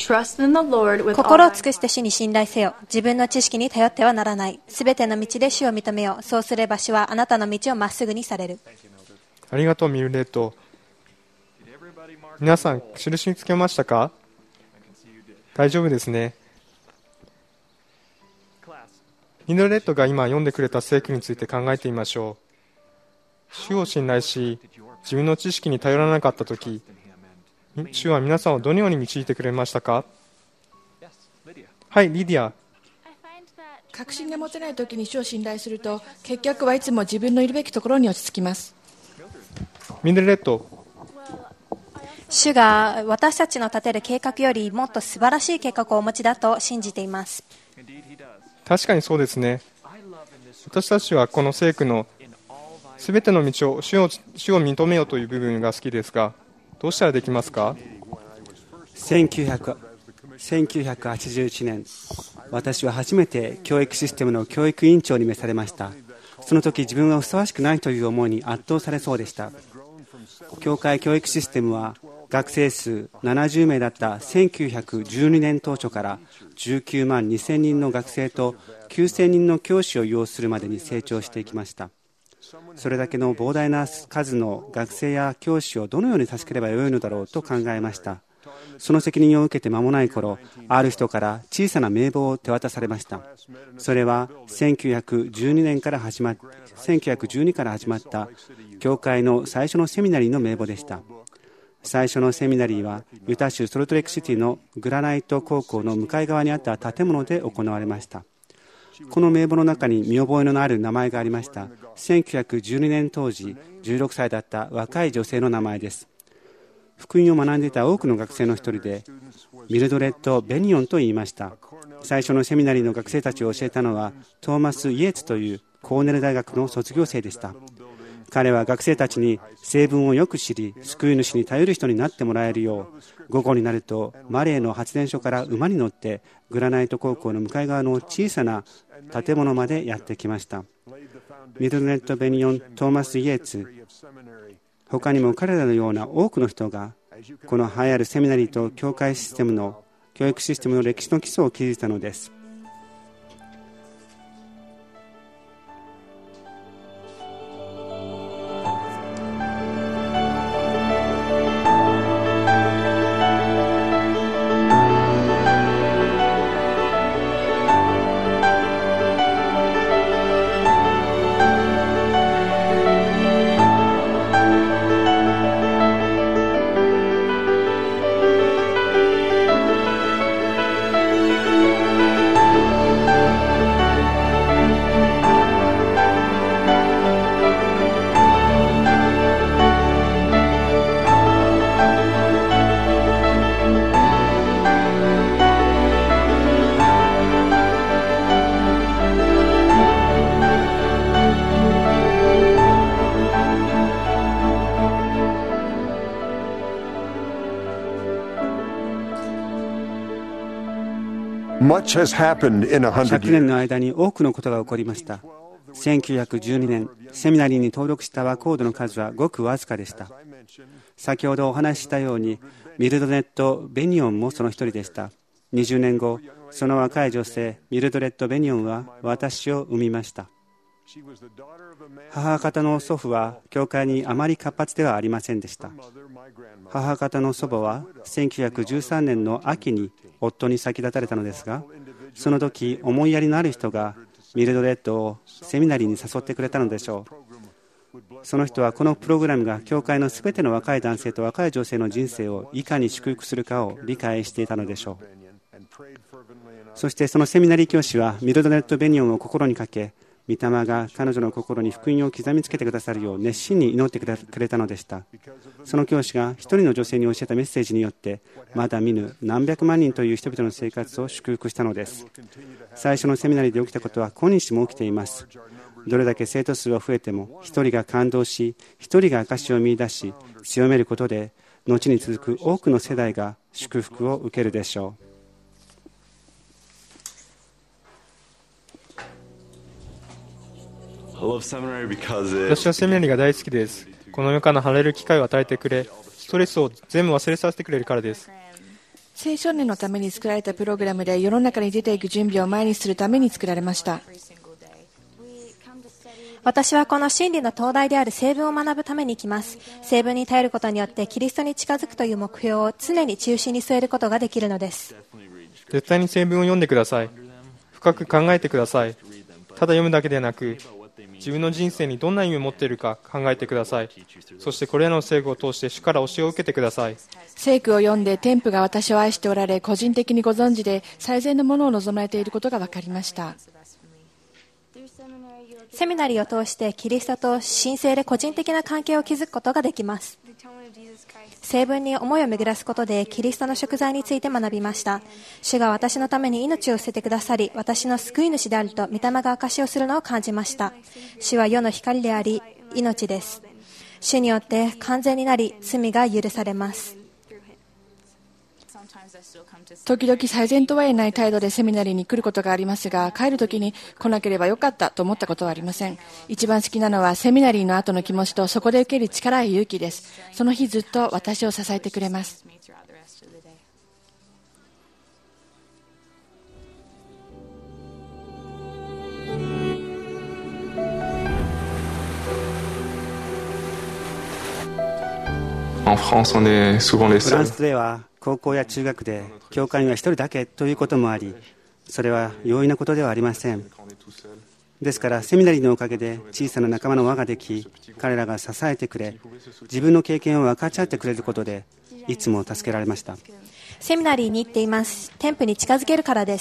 Trust in the Lord with 心 all を尽くして主に信頼せよ。自分の知識に頼ってはならない。すべての道で主を認めよう。そうすれば主はあなたの道をまっすぐにされる。 ありがとう、ミルレット。皆さん、印につけましたか？大丈夫ですね。ミルレットが今読んでくれた聖句について考えてみましょう。主を信頼し、自分の知識に頼らなかったとき、主は皆さんをどのように導いてくれましたか？はい、リディア。 確信が持てないときに主を信頼すると、結局はいつも自分のいるべきところに落ち着きます。 ミルレット。 主が私たちの立てる計画よりもっと素晴らしい計画をお持ちだと信じています。 確かにそうですね。私たちはこの聖句のすべての道を主を認めようという部分が好きですが、どうしたらできますか ？1981年、私は初めて教育システムの教育委員長に召されました。その時自分はふさわしくないという思いに圧倒されそうでした。教会教育システムは学生数70名だった1912年当初から19万2000人の学生と9000人の教師を擁するまでに成長していきました。それだけの膨大な数の学生や教師をどのように助ければよいのだろうと考えました。その責任を受けて間もない頃、ある人から小さな名簿を手渡されました。それは1912から始まった教会の最初のセミナリーの名簿でした。最初のセミナリーはユタ州ソルトレイクシティのグラナイト高校の向かい側にあった建物で行われました。この名簿の中に見覚えのある名前がありました。1912年当時16歳だった若い女性の名前です。福音を学んでいた多くの学生の一人で、ミルドレッド・ベニオンと言いました。最初のセミナリーの学生たちを教えたのはトーマス・イエーツというコーネル大学の卒業生でした。彼は学生たちに聖文をよく知り、救い主に頼る人になってもらえるよう、午後になるとマレーの発電所から馬に乗ってグラナイト高校の向かい側の小さな建物までやってきました。ミルドレッド・ベニオン、トーマス・イエーツ、他にも彼らのような多くの人がこの栄えあるセミナリーと教育システムの歴史の基礎を築いたのです。100年の間に多くのことが起こりました。1912年、セミナリーに登録した若人の数はごくわずかでした。先ほどお話ししたように、ミルドレッド・ベニオンもその一人でした。20年後、その若い女性、ミルドレッド・ベニオンは私を産みました。母方の祖父は教会にあまり活発ではありませんでした。母方の祖母は1913年の秋に夫に先立たれたのですが、その時思いやりのある人がミルドレッドをセミナリーに誘ってくれたのでしょう。その人はこのプログラムが教会のすべての若い男性と若い女性の人生をいかに祝福するかを理解していたのでしょう。そしてそのセミナリー教師はミルドレッド・ベニオンを心にかけ、御霊が彼女の心に福音を刻みつけてくださるよう熱心に祈ってくれたのでした。その教師が一人の女性に教えたメッセージによって、まだ見ぬ何百万人という人々の生活を祝福したのです。最初のセミナリーで起きたことは今日も起きています。どれだけ生徒数は増えても、一人が感動し、一人が証を見出し強めることで、後に続く多くの世代が祝福を受けるでしょう。 私はセミナリーが大好きです。この世から離れる機会を与えてくれ、ストレスを全部忘れさせてくれるからです。 青少年のために作られたプログラムで世の中に出ていく準備を前にするために作られました。 私はこの真理の灯台である聖文を学ぶために来ます。聖文に頼ることによってキリストに近づくという目標を常に中心に据えることができるのです。 絶対に聖文を読んでください。深く考えてください。ただ読むだけでなく、自分の人生にどんな意味を持っているか考えてください。そしてこれらの聖句を通して主から教えを受けてください。 聖句を読んで天父が私を愛しておられ、個人的にご存知で最善のものを望まれていることが分かりました。 セミナリーを通してキリストと神聖で個人的な関係を築くことができます。聖文に思いを巡らすことでキリストの贖罪について学びました。主が私のために命を捨ててくださり、私の救い主であると御霊が証しをするのを感じました。主は世の光であり命です。主によって完全になり罪が許されます。 時々最善とは言えない態度でセミナリーに来ることがありますが、帰るときに来なければよかったと思ったことはありません。一番好きなのはセミナリーの後の気持ちとそこで受ける力や勇気です。その日ずっと私を支えてくれます。 フランスでは高校や中学で教会には一人だけということもあり、それは容易なことではありません。ですからセミナリーのおかげで小さな仲間の輪ができ、彼らが支えてくれ、自分の経験を分かち合ってくれることでいつも助けられました。 セミナリーに行っています。天父に近づけるからです。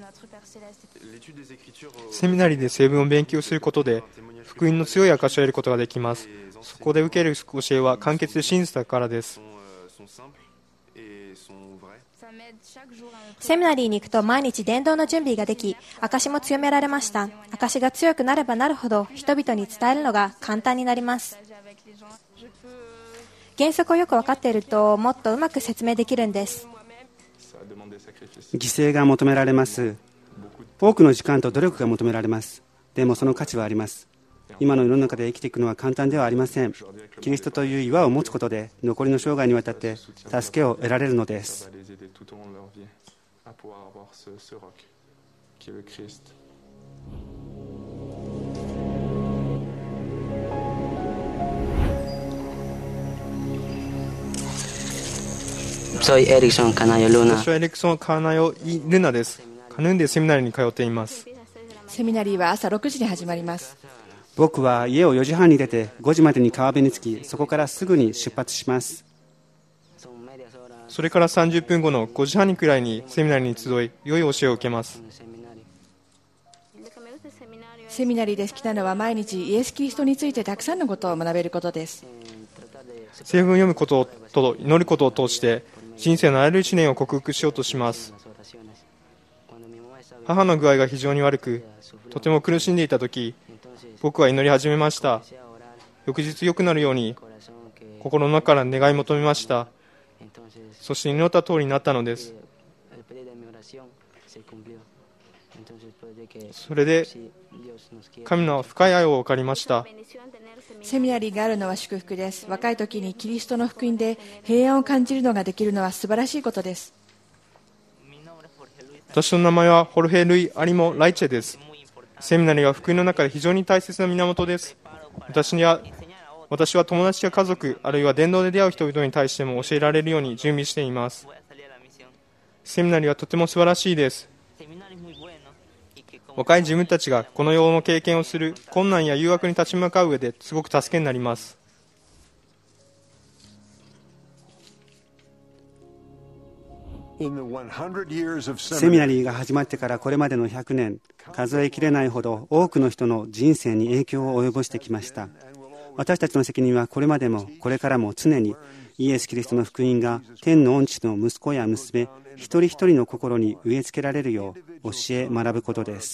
セミナリーで聖文を勉強することで福音の強い証しを得ることができます。そこで受ける教えは簡潔で真実だからです。 セミナリーに行くと毎日伝道の準備ができ、証も強められました。証が強くなればなるほど人々に伝えるのが簡単になります。原則をよく分かっているともっとうまく説明できるんです。 犠牲が求められます。多くの時間と努力が求められます。でもその価値はあります。今の世の中で生きていくのは簡単ではありません。キリストという岩を持つことで残りの生涯にわたって助けを得られるのです。 私はエリクソン・カナヨ・イ・ルナです。カヌンでセミナリーに通っています。 セミナリーは朝6時に始まります。 僕は家を4時半に出て5時までに川辺に着き、そこからすぐに出発します。 それから30分後の5時半くらいにセミナリーに集い、良い教えを受けます。 セミナリーで好きなのは毎日イエス・キリストについてたくさんのことを学べることです。 聖文を読むことと祈ることを通して人生のあらゆる1年を克服しようとします。母の具合が非常に悪く、とても苦しんでいたとき、僕は祈り始めました。翌日良くなるように心の中から願い求めました。そして祈った通りになったのです。それで神の深い愛を分かりました。 セミナリーがあるのは祝福です。若い時にキリストの福音で平安を感じるのができるのは素晴らしいことです。 私の名前はホルヘ・ルイ・アリモ・ライチェです。セミナリーは福音の中で非常に大切な源です。私は友達や家族、あるいは伝道で出会う人々に対しても教えられるように準備しています。セミナリーはとても素晴らしいです。若い自分たちがこの世の経験をする困難や誘惑に立ち向かう上ですごく助けになります。 セミナリーが始まってからこれまでの100年、数えきれないほど多くの人の人生に影響を及ぼしてきました。私たちの責任はこれまでもこれからも常にイエス・キリストの福音が天の御父の息子や娘一人一人の心に植え付けられるよう教え学ぶことです。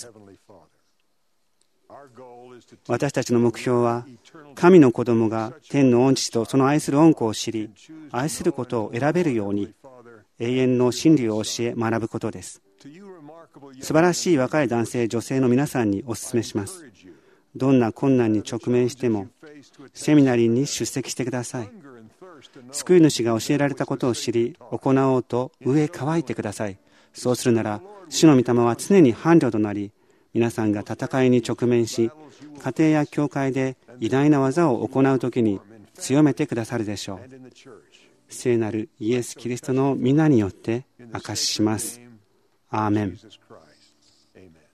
私たちの目標は神の子供が天の御父とその愛する御子を知り、愛することを選べるように永遠の真理を教え学ぶことです。素晴らしい若い男性女性の皆さんにお勧めします。どんな困難に直面してもセミナリーに出席してください。 救い主が教えられたことを知り、行おうと上へ乾いてください。そうするなら、主の御霊は常に伴侶となり、皆さんが戦いに直面し、家庭や教会で偉大な技を行うときに強めてくださるでしょう。聖なるイエス・キリストの皆によって証しします。アーメン。